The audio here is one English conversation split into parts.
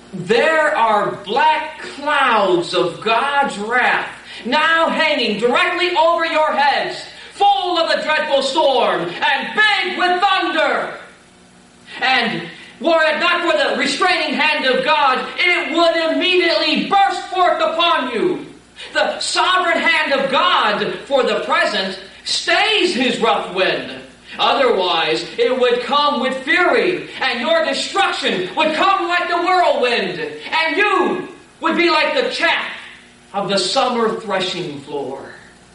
there are black clouds of God's wrath now hanging directly over your heads, full of the dreadful storm and big with thunder. And were it not for the restraining hand of God, it would immediately burst forth upon you. The sovereign hand of God, for the present, stays his rough wind. Otherwise, it would come with fury, and your destruction would come like the whirlwind, and you would be like the chaff of the summer threshing floor.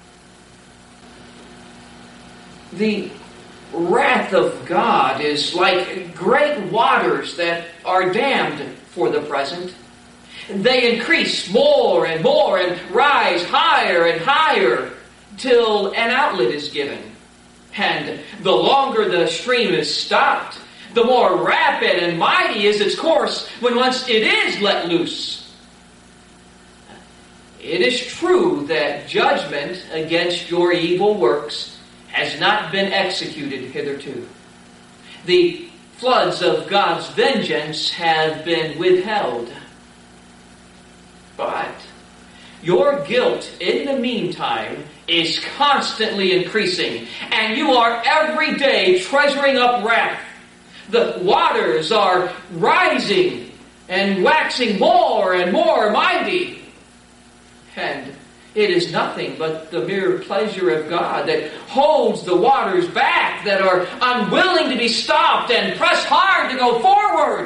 The wrath of God is like great waters that are dammed for the present. They increase more and more and rise higher and higher till an outlet is given. And the longer the stream is stopped, the more rapid and mighty is its course when once it is let loose. It is true that judgment against your evil works has not been executed hitherto. The floods of God's vengeance have been withheld. But your guilt in the meantime is constantly increasing, and you are every day treasuring up wrath. The waters are rising and waxing more and more mighty. And it is nothing but the mere pleasure of God that holds the waters back, that are unwilling to be stopped and press hard to go forward.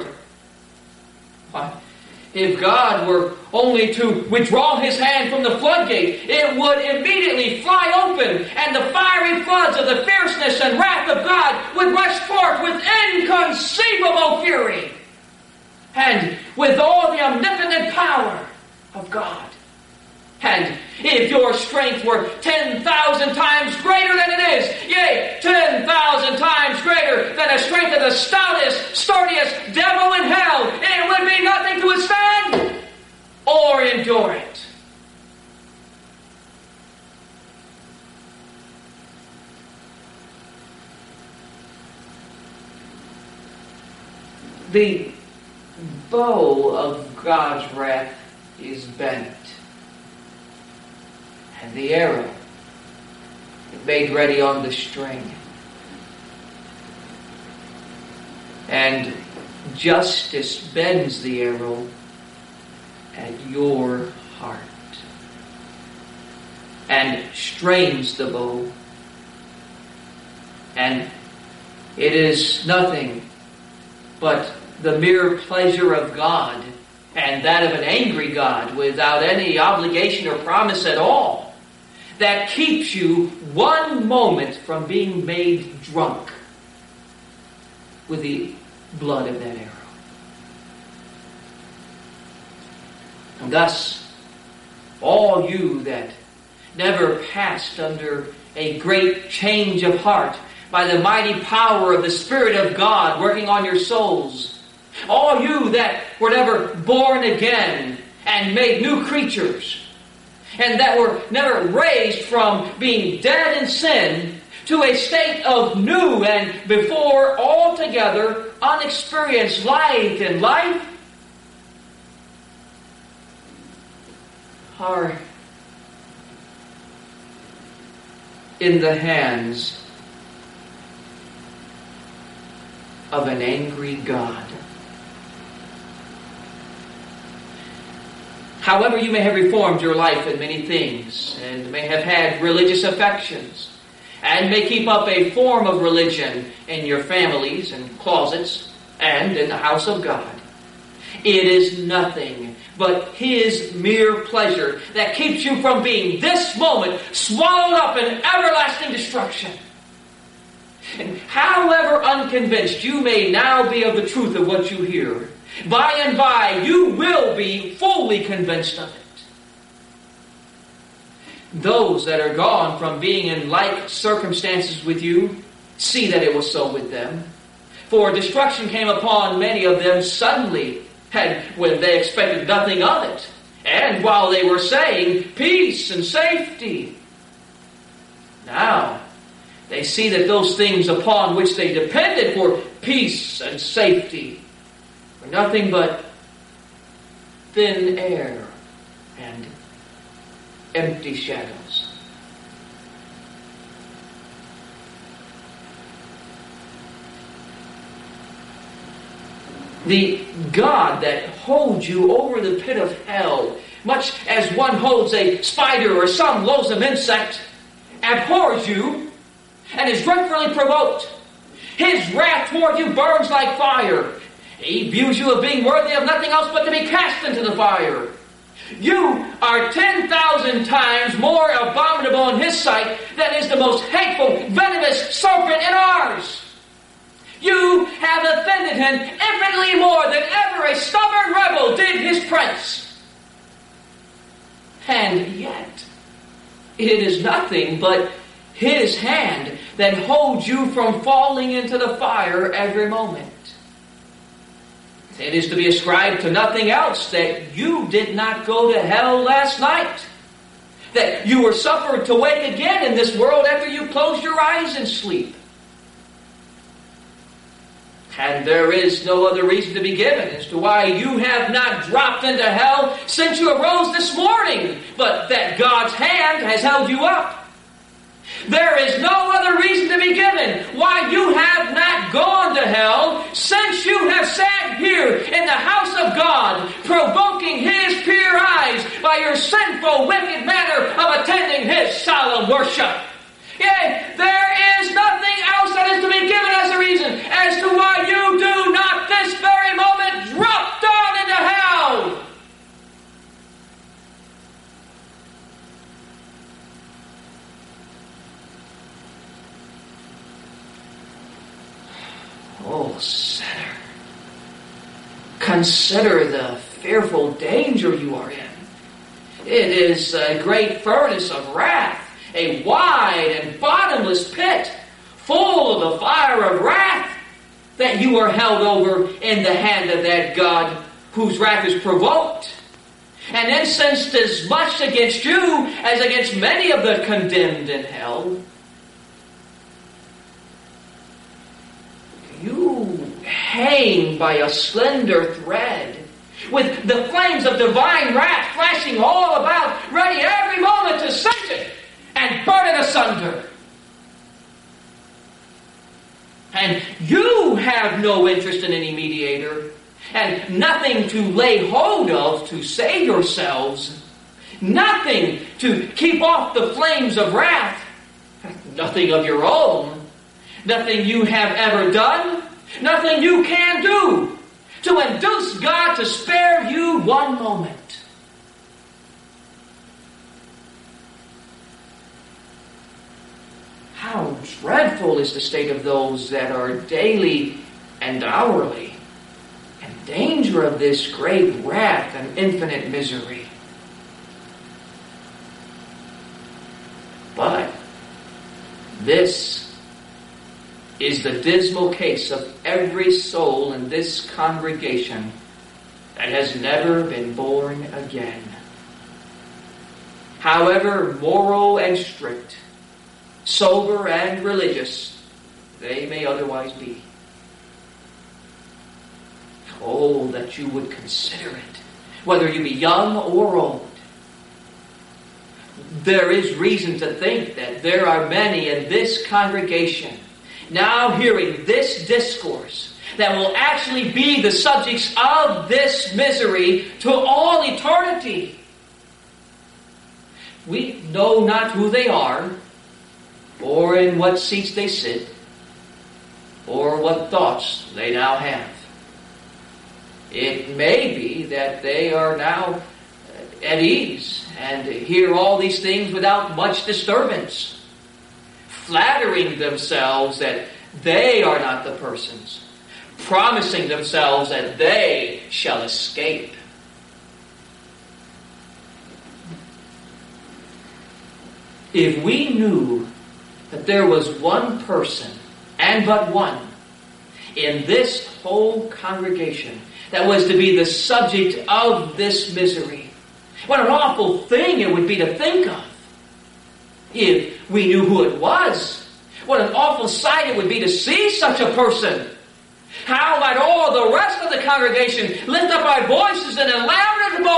If God were only to withdraw his hand from the floodgate, it would immediately fly open, and the fiery floods of the fierceness and wrath of God would rush forth with inconceivable fury, and with all the omnipotent power of God. And if your strength were 10,000 times greater than it is, yea, 10,000 times greater than the strength of the stoutest, sturdiest devil in hell, it would be nothing to withstand or endure it. The bow of God's wrath is bent, and the arrow made ready on the string. And justice bends the arrow at your heart and strains the bow. And it is nothing but the mere pleasure of God, and that of an angry God without any obligation or promise at all, that keeps you one moment from being made drunk with the blood of that arrow. And thus, all you that never passed under a great change of heart by the mighty power of the Spirit of God working on your souls, all you that were never born again and made new creatures, and that were never raised from being dead in sin to a state of new and before altogether unexperienced light and life, are in the hands of an angry God. However, you may have reformed your life in many things, and may have had religious affections, and may keep up a form of religion in your families and closets and in the house of God, it is nothing but His mere pleasure that keeps you from being this moment swallowed up in everlasting destruction. And however unconvinced you may now be of the truth of what you hear, by and by you will be fully convinced of it. Those that are gone from being in like circumstances with you see that it was so with them. For destruction came upon many of them suddenly, and when they expected nothing of it, and while they were saying peace and safety. Now they see that those things upon which they depended for peace and safety were nothing but thin air and empty shadows. The God that holds you over the pit of hell, much as one holds a spider or some loathsome insect, abhors you and is dreadfully provoked. His wrath toward you burns like fire. He views you as being worthy of nothing else but to be cast into the fire. You are 10,000 times more abominable in His sight than is the most hateful, venomous serpent in ours. You have offended Him infinitely more than ever a stubborn rebel did his prince. And yet, it is nothing but His hand that holds you from falling into the fire every moment. It is to be ascribed to nothing else that you did not go to hell last night. That you were suffered to wake again in this world after you closed your eyes in sleep. And there is no other reason to be given as to why you have not dropped into hell since you arose this morning, but that God's hand has held you up. There is no other reason to be given why you have not gone to hell since you have sat here in the house of God, provoking His pure eyes by your sinful, wicked manner of attending His solemn worship. Yea, there is nothing else that is to be given as a reason as to why you do not this very moment drop down into hell. Oh, sinner, consider the fearful danger you are in. It is a great furnace of wrath, a wide and bottomless pit, full of the fire of wrath, that you are held over in the hand of that God whose wrath is provoked, and incensed as much against you as against many of the condemned in hell. You hang by a slender thread, with the flames of divine wrath flashing all about, ready every moment to singe it and burn it asunder. And you have no interest in any mediator, and nothing to lay hold of to save yourselves, nothing to keep off the flames of wrath, nothing of your own, nothing you have ever done, nothing you can do to induce God to spare you one moment. How dreadful is the state of those that are daily and hourly in danger of this great wrath and infinite misery. But this is the dismal case of every soul in this congregation that has never been born again. However moral and strict, sober and religious they may otherwise be. Oh, that you would consider it, whether you be young or old. There is reason to think that there are many in this congregation now hearing this discourse that will actually be the subjects of this misery to all eternity. We know not who they are, or in what seats they sit, or what thoughts they now have. It may be that they are now at ease and hear all these things without much disturbance, flattering themselves that they are not the persons, promising themselves that they shall escape. If we knew that there was one person, and but one, in this whole congregation that was to be the subject of this misery, what an awful thing it would be to think of. If we knew who it was, what an awful sight it would be to see such a person. How might all the rest of the congregation lift up our voices in a louder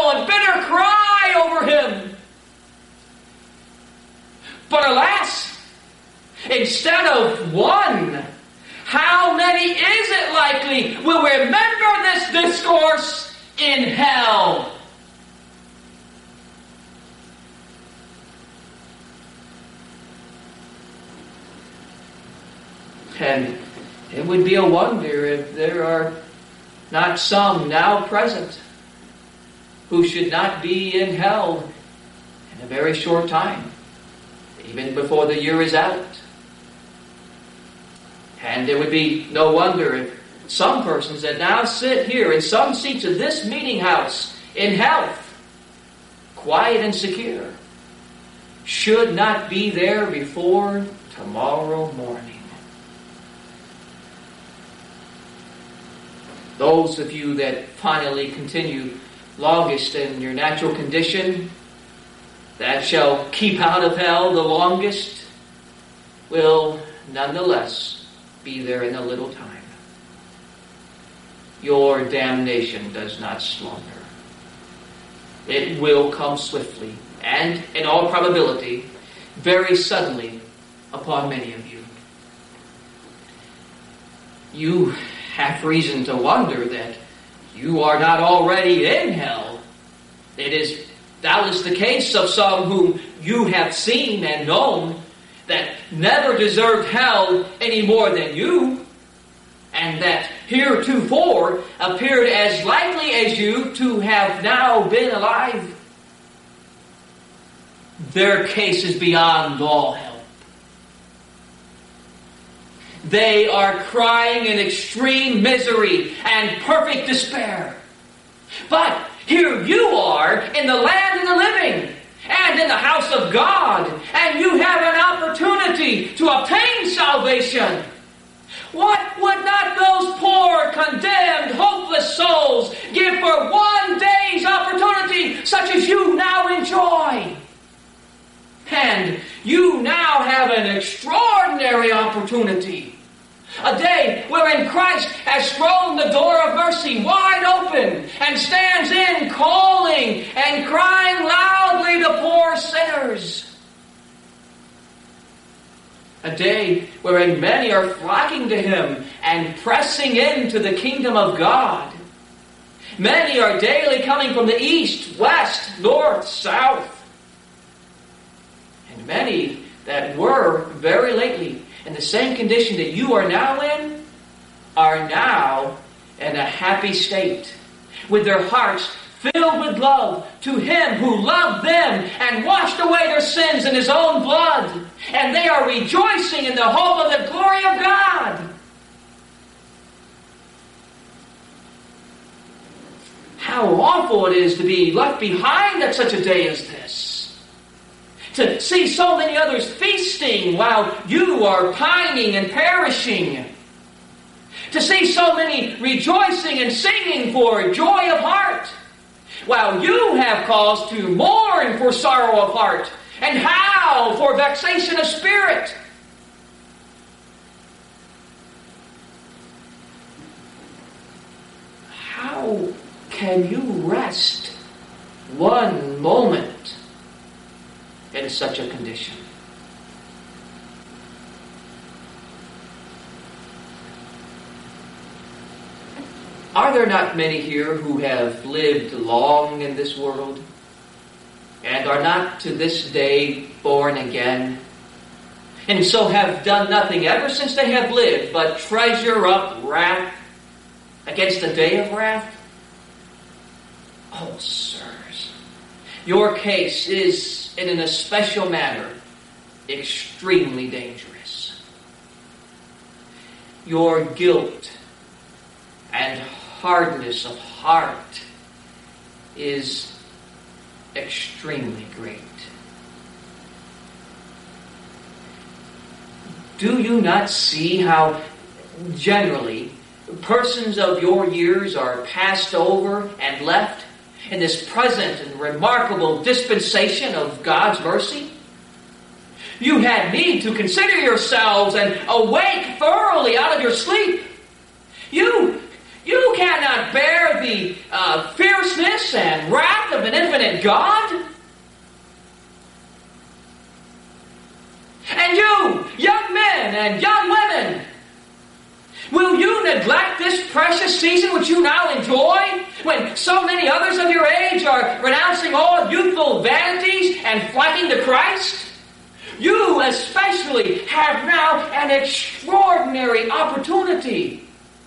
will remember this discourse in hell. And it would be a wonder if there are not some now present who should not be in hell in a very short time, even before the year is out. And it would be no wonder if some persons that now sit here in some seats of this meeting house in health, quiet and secure, should not be there before tomorrow morning. Those of you that finally continue longest in your natural condition, that shall keep out of hell the longest, will nonetheless be there in a little time. Your damnation does not slumber. It will come swiftly, and in all probability, very suddenly upon many of you. You have reason to wonder that you are not already in hell. It is doubtless the case of some whom you have seen and known that never deserved hell any more than you, and that heretofore appeared as likely as you to have now been alive. Their case is beyond all help. They are crying in extreme misery and perfect despair. But here you are in the land of the living and in the house of God, and you have an opportunity to obtain salvation. What would not those poor, condemned, hopeless souls give for one day's opportunity such as you now enjoy? And you now have an extraordinary opportunity. A day wherein Christ has thrown the door of mercy wide open and stands in calling and crying loudly to poor sinners. A day wherein many are flocking to Him and pressing into the kingdom of God. Many are daily coming from the east, west, north, south. And many that were very lately in the same condition that you are now in, are now in a happy state, with their hearts filled with love to Him who loved them and washed away their sins in His own blood. And they are rejoicing in the hope of the glory of God. How awful it is to be left behind at such a day as this. To see so many others feasting while you are pining and perishing. To see so many rejoicing and singing for joy of heart, while you have cause to mourn for sorrow of heart and howl for vexation of spirit. How can you rest one moment in such a condition? Are there not many here who have lived long in this world and are not to this day born again, and so have done nothing ever since they have lived but treasure up wrath against the day of wrath? Oh, sirs, your case is in an especial manner extremely dangerous. Your guilt and hardness of heart is extremely great. Do you not see how generally persons of your years are passed over and left in this present and remarkable dispensation of God's mercy? You had need to consider yourselves and awake thoroughly out of your sleep. You cannot bear the fierceness and wrath of an infinite God. And you, young men and young women, Will you neglect this precious season which you now enjoy, when so many others of your age are renouncing all youthful vanities and flocking to Christ? You especially have now an extraordinary opportunity.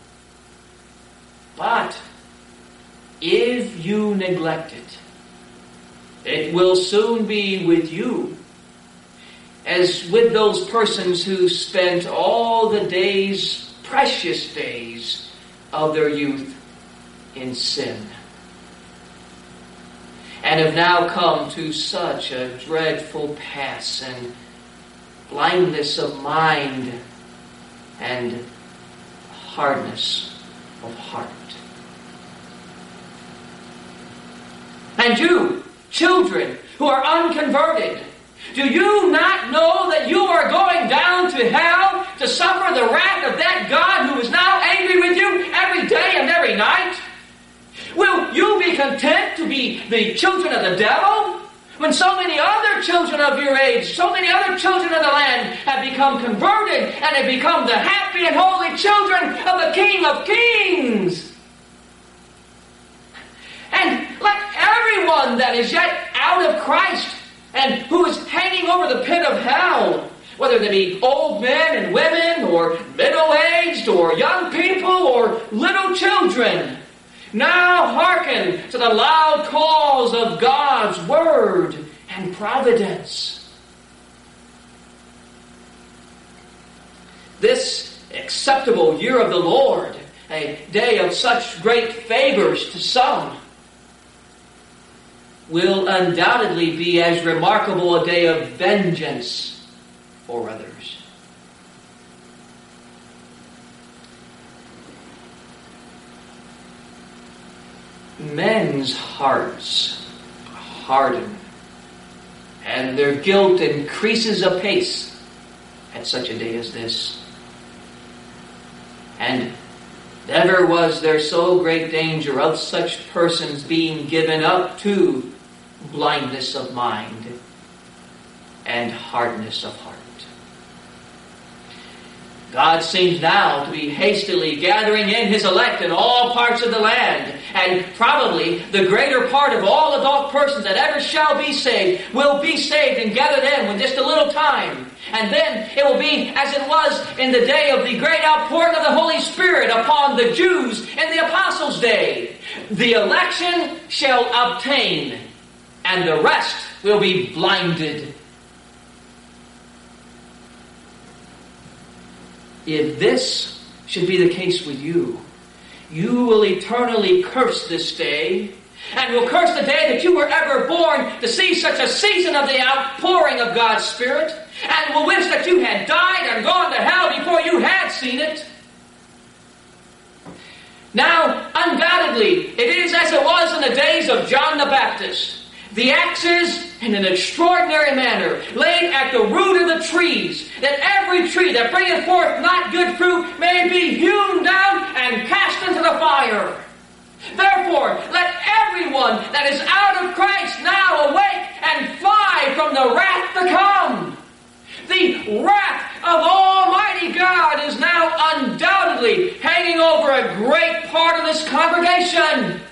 But if you neglect it, it will soon be with you as with those persons who spent all the days, precious days, of their youth in sin, and have now come to such a dreadful pass and blindness of mind and hardness of heart. And you, children who are unconverted, do you not know that you are going down to hell to suffer the wrath of that God who is now angry with you every day and every night? Will you be content to be the children of the devil, when so many other children of your age, so many other children of the land have become converted and have become the happy and holy children of the King of Kings? And let everyone that is yet out of Christ and who is hanging over the pit of hell, whether they be old men and women, or middle-aged, or young people, or little children, now hearken to the loud calls of God's word and providence. This acceptable year of the Lord, a day of such great favors to some, will undoubtedly be as remarkable a day of vengeance for others. Men's hearts harden, and their guilt increases apace at such a day as this. And never was there so great danger of such persons being given up to blindness of mind and hardness of heart. God seems now to be hastily gathering in His elect in all parts of the land, and probably the greater part of all adult persons that ever shall be saved will be saved and gathered in just a little time. And then it will be as it was in the day of the great outpouring of the Holy Spirit upon the Jews in the Apostles' day. The election shall obtain, and the rest will be blinded. If this should be the case with you, you will eternally curse this day, and will curse the day that you were ever born to see such a season of the outpouring of God's Spirit, and will wish that you had died and gone to hell before you had seen it. Now, undoubtedly, it is as it was in the days of John the Baptist. The axes, in an extraordinary manner, laid at the root of the trees, that every tree that bringeth forth not good fruit may be hewn down and cast into the fire. Therefore, let everyone that is out of Christ now awake and fly from the wrath to come. The wrath of Almighty God is now undoubtedly hanging over a great part of this congregation.